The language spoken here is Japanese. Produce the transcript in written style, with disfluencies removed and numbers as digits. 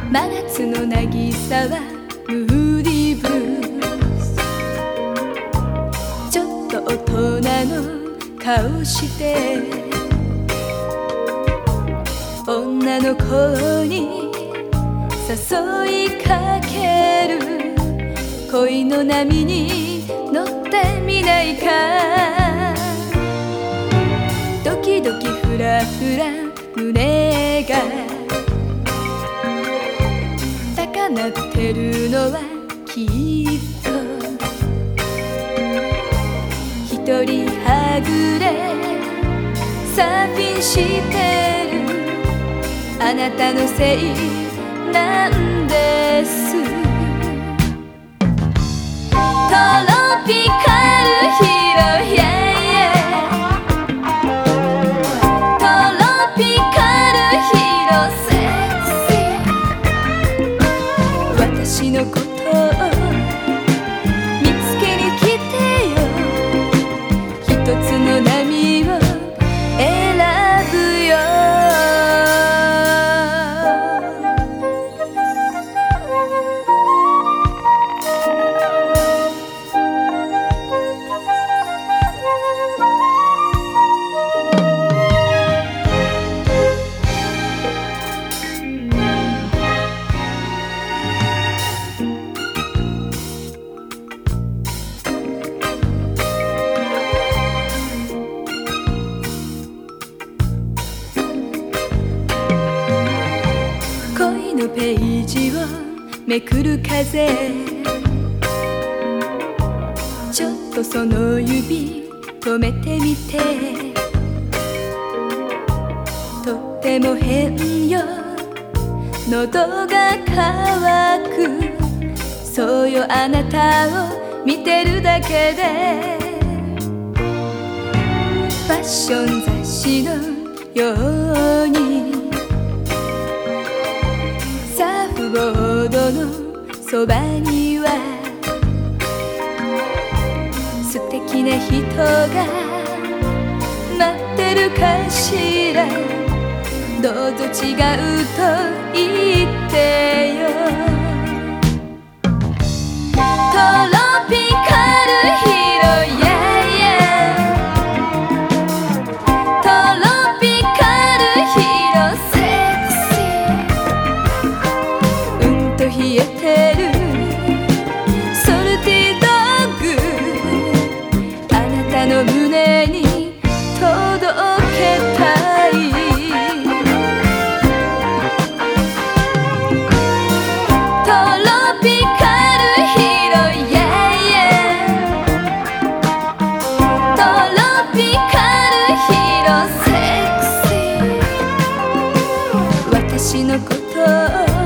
真夏の渚はムーディーブルース。ちょっと大人の顔して女の子に誘いかける。恋の波に乗ってみないか。ドキドキフラフラ胸が高鳴ってるのはきっと一人はぐれサーフィンしてるあなたのせいなんです。トロピカルヒーロー、yeah, yeah。 トロピカルヒーロー、セクシー。私のことを見つけに来てよ。一つの波を選ぶよ。恋のページをめくる風、ちょっとその指止めてみて。とっても変よ、喉が渇く。そうよ、あなたを見てるだけでファッション雑誌のようにサーフボードのそばには素敵な人が待ってるかしら。どうぞ違うと言ってよ。トロピカルヒーロー、yeah, yeah。 トロピカルヒーロー、セクシー。うんと冷えてるソルティドッグ、あなたの胸に届けたい。トロピカルヒーロー、yeah, yeah。 トロピカルヒーロー、セクシー。私のことを